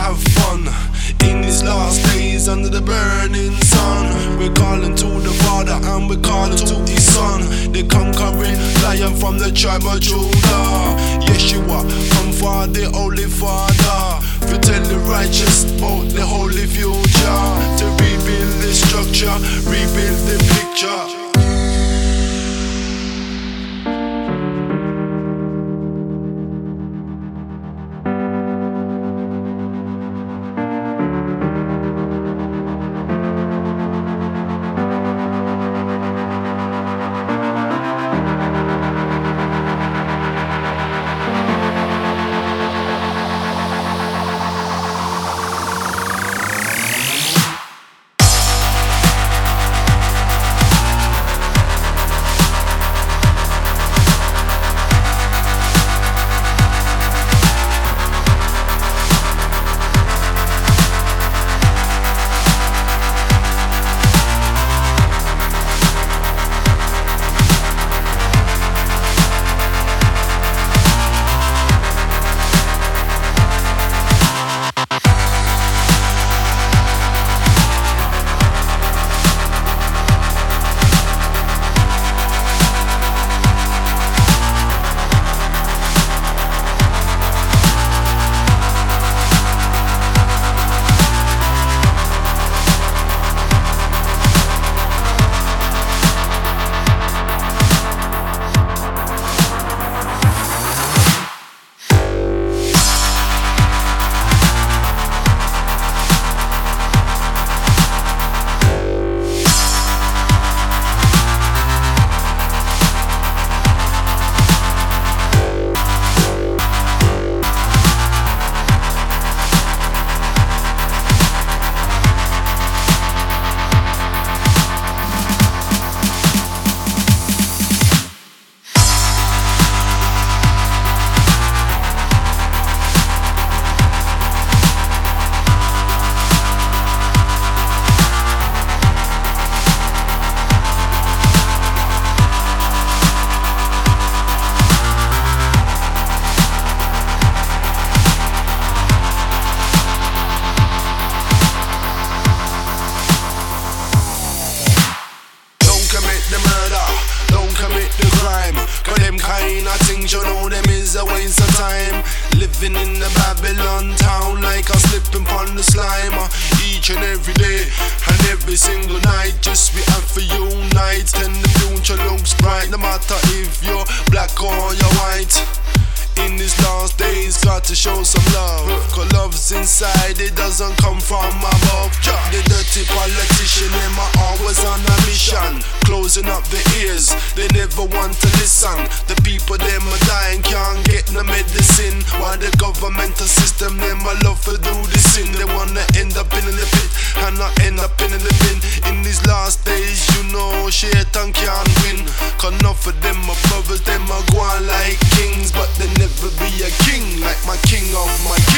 have fun in these last days under the burning sun. We're calling to the Father and we're calling to His Son, the conquering Lion from the tribe of Judah. Yeshua, come for the Holy Father, to tell the righteous about the holy future, to rebuild the structure, rebuild the picture. Things you know them is a waste of time. Living in the Babylon town like a slipping on the slime. Each and every day and every single night, just we have to unite. Then the future looks bright, no matter if you're black or you're white. In these last days, got to show some love, cause love's inside, it doesn't come from above. The dirty politician, them are always on a mission, closing up the ears, they never want to listen. The people, them are dying, can't get no medicine. While the governmental system, them are love to do the sin. They wanna end up in the pit, and not end up in the bin. In these last days, you know, Shaitan can't win, cause enough of them are brothers, them are going like kings, but they never be a king like my king of my